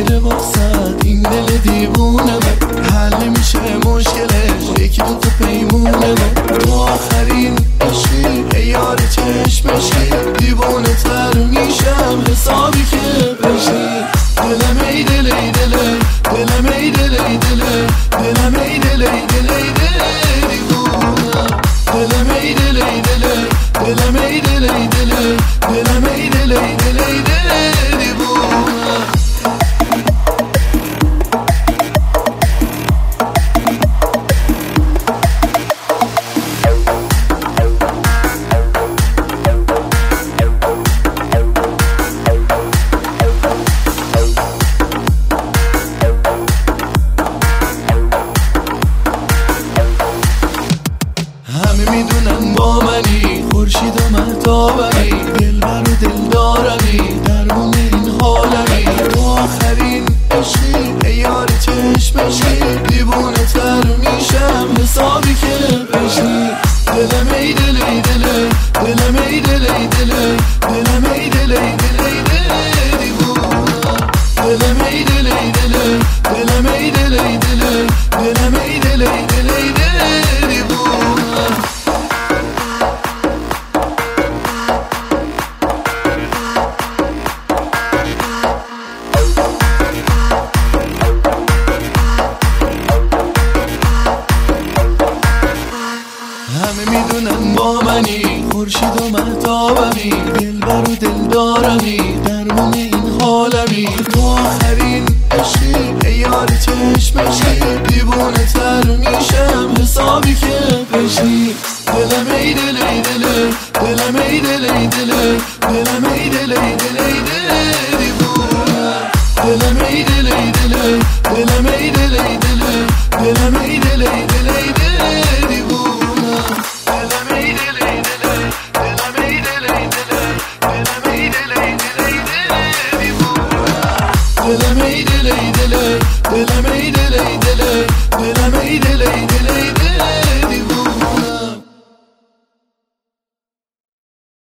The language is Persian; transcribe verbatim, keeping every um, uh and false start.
میره واسد این دل دیوونه من، حل میشه مشکلش یکی دو تا پیمونه من. تو آخرین عشقی ای یار چشمشی، دیوونه تر میشم حسابی که بشی. دلم ای دل ای دل دلم ای دل ای دل دلم ای دل ای دل ای دل دیوونه. دلم ای دل ای دل دلم ای دل ای دل دلم ای دل ای دل ای دل دیوونه. همه میدونن با منی، خورشید و مهتابمی، دلبر و دلدارمی، درمون این حالمی. تو آخرین عشقی ای یار چشمشی، دیوونه تر میشم حسابی که بشی. دلم ای دل ای دل دلم ای دل ای دل دلم ای دل ای دل ای دل دیوونه. دلم ای دل ای دل دلم ای دل ای دل دلم ای دل ای دل ای دل دیوونه. همه میدونن با منی، خورشید و مهتابمی، دلبر و دلدارمی، درمون این حالمی. تو آخرین عشقی ای یار چشمشی، دیوونه تر میشم حسابی که بشی. دلم ای دل ای دل دلم ای دل ای دل دلم ای دل ای دل ای دل دیوونه. دلم ای دل ای دل دلم ای دل ای دل دلم ای دل ای دل ای دل دیوونه. دلم ای دل ای دل دلم ای دل ای دل دلم ای دل ای دل ای دل دیوونه. دلم ای دل ای دل دلم ای دل ای دل دلم ای دل ای دل ای دل